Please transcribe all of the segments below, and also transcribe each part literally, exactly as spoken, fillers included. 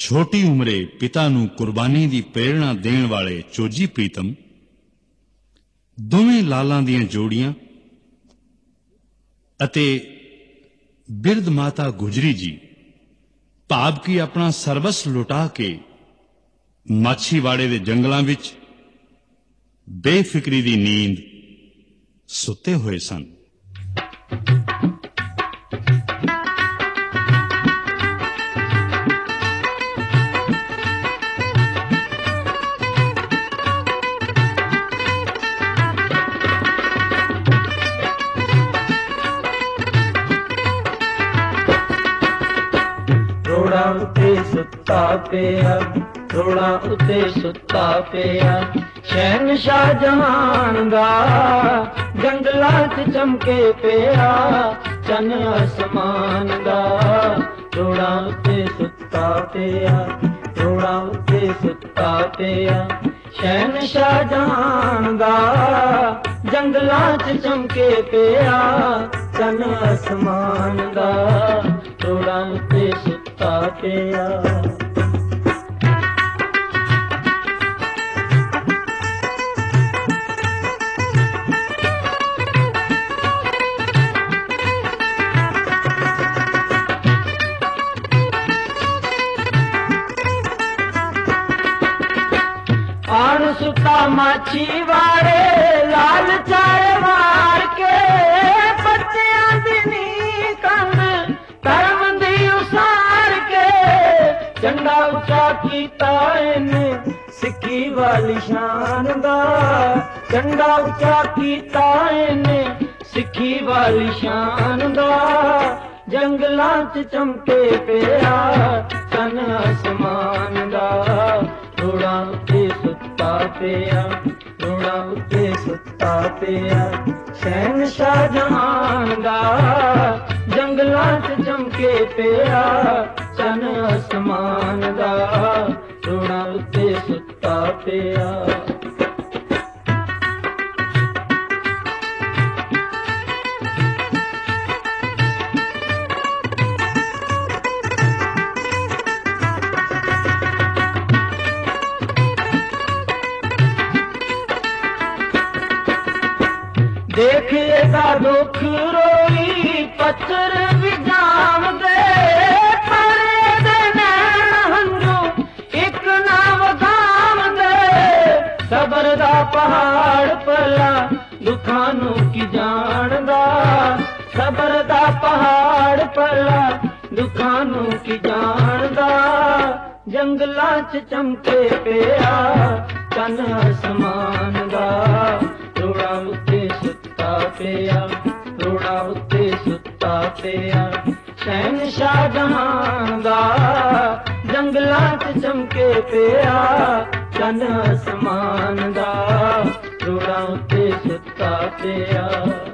ਛੋਟੀ ਉਮਰੇ ਪਿਤਾ ਨੂੰ ਕੁਰਬਾਨੀ ਦੀ ਪ੍ਰੇਰਣਾ ਦੇਣ ਵਾਲੇ ਚੋਜੀ ਪ੍ਰੀਤਮ ਦੋਵੇਂ ਲਾਲਾਂ ਦੀਆਂ ਜੋੜੀਆਂ ਅਤੇ ਬਿਰਧ ਮਾਤਾ ਗੁਜਰੀ ਜੀ ਭਾਵ ਕਿ ਆਪਣਾ ਸਰਵਸ ਲੁਟਾ ਕੇ ਮਾਛੀਵਾੜੇ ਦੇ ਜੰਗਲਾਂ ਵਿੱਚ ਬੇਫਿਕਰੀ ਦੀ ਨੀਂਦ ਸੁੱਤੇ ਹੋਏ ਸਨ। ਰੋੜਾ ਉੱਤੇ ਸੁੱਤਾ ਪਿਆ, ਰੋੜਾ ਉੱਤੇ ਸੁੱਤਾ ਪਿਆ, ਸ਼ਹਿਨਸ਼ਾਹ ਜਹਾਨ ਦਾ ਜੰਗਲਾਂ 'ਚ ਚਮਕੇ ਪਿਆ ਚੰਨ ਅਸਮਾਨ ਦਾ। ਰੋੜਾ ਉੱਤੇ ਸੁੱਤਾ ਪਿਆ, ਰੋੜਾ ਉੱਤੇ ਸੁੱਤਾ ਪਿਆ, ਸ਼ਹਿਨਸ਼ਾਹ ਜਹਾਨ ਦਾ ਜੰਗਲਾਂ ਚ ਚਮਕੇ ਪਿਆ ਚੰਨ ਅਸਮਾਨ ਦਾ। ਰੋੜਾਂ ਉੱਤੇ ਸੁੱਤਾ ਪਿਆ। ਆਣ ਸੁੱਤਾ ਮਾਛੀਵਾੜੇ ਲਾਲ ਚਾਰੇ ਮਾਰ ਕੇ ਬੱਚਿਆਂ ਦੀ ਨੀ ਕੰਧ ਧਰਮ ਦੀ ਉਸਾਰ ਕੇ ਝੰਡਾ ਉੱਚਾ ਕੀਤਾ ਇਹਨੇ ਸਿੱਖੀ ਵਾਲੀ ਸ਼ਾਨ ਦਾ। ਝੰਡਾ ਉੱਚਾ ਕੀਤਾ ਇਹਨੇ ਸਿੱਖੀ ਵਾਲੀ ਸ਼ਾਨ ਦਾ। ਜੰਗਲਾਂ 'ਚ ਚਮਕੇ ਪਿਆ ਚੰਨ ਅਸਮਾਨ ਦਾ। ਰੋੜਾਂ ਉੱਤੇ ਸੁੱਤਾ ਪਿਆ, ਰੋੜਾਂ ਉੱਤੇ ਸੁੱਤਾ ਪਿਆ, ਸ਼ਹਿਨਸ਼ਾਹ ਜਹਾਨ ਦਾ ਜੰਗਲਾਂ 'ਚ ਚਮਕੇ ਪਿਆ ਚੰਨ ਅਸਮਾਨ ਦਾ। ਰੋੜਾਂ ਉੱਤੇ ਸੁੱਤਾ ਪਿਆ। ਦੇਖ ਇਹਦਾ ਦੁੱਖ ਰੋਈ ਪੱਥਰ ਵੀ ਜਾਮਦੇ ਪਰ ਇਹਦੇ ਨੈਣ ਹੰਝੂ ਇੱਕ ਨਾ ਵਗਾਮਦੇ। ਸਬਰ ਦਾ ਪਹਾੜ ਭਲਾ ਦੁੱਖਾਂ ਨੂੰ ਕੀ ਜਾਣਦਾ। ਸਬਰ ਦਾ ਪਹਾੜ ਭਲਾ ਦੁੱਖਾਂ ਨੂੰ ਕੀ ਜਾਣਦਾ। ਜੰਗਲਾਂ 'ਚ ਚਮਕੇ ਪਿਆ ਚੰਨ ਅਸਮਾਨ ਦਾ। ਰੋੜਾਂ ਉੱਤੇ ਸੁੱਤਾ ਪਿਆ, ਰੋੜਾਂ ਉੱਤੇ ਸੁੱਤਾ ਪਿਆ, ਸ਼ਹਿਨਸ਼ਾਹ ਜਹਾਨ ਦਾ ਜੰਗਲਾਂ 'ਚ ਚਮਕੇ ਪਿਆ ਚੰਨ ਅਸਮਾਨ ਦਾ। ਰੋੜਾਂ ਉੱਤੇ ਸੁੱਤਾ ਪਿਆ।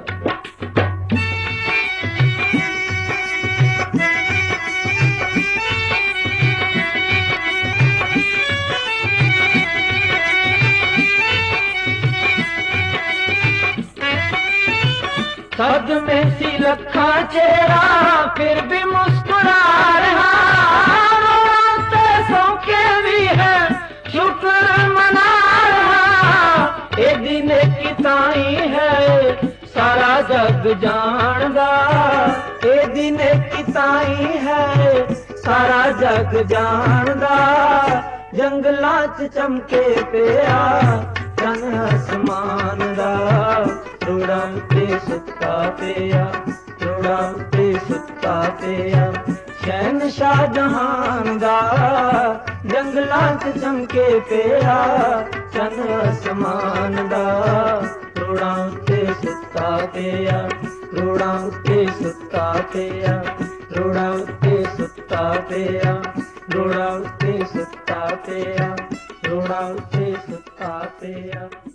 सदमे सी लखा चेहरा फिर भी मुस्कुरा रहा। रोते सौके भी है शुक्र मना रहा। ए दिन की ताई है सारा जग जानदा। ए दिन की ताई है सारा जग जानदा। जंगलां च चमके पिया चन आसमान दा। रोड़ां उत्ते सुत्ता पिया, रोड़ां उत्ते सुत्ता पिया, शहनशाह जहान दा जंगलां च चमके पिया चन आसमान दा। रोड़ां उत्ते सुत्ता पिया, रोड़ां उत्ते सुत्ता पिया, रोड़ां उत्ते सुत्ता पिया, रोड़ां उत्ते सुत्ता पिया, रोड़ां उत्ते सुत्ता पिया।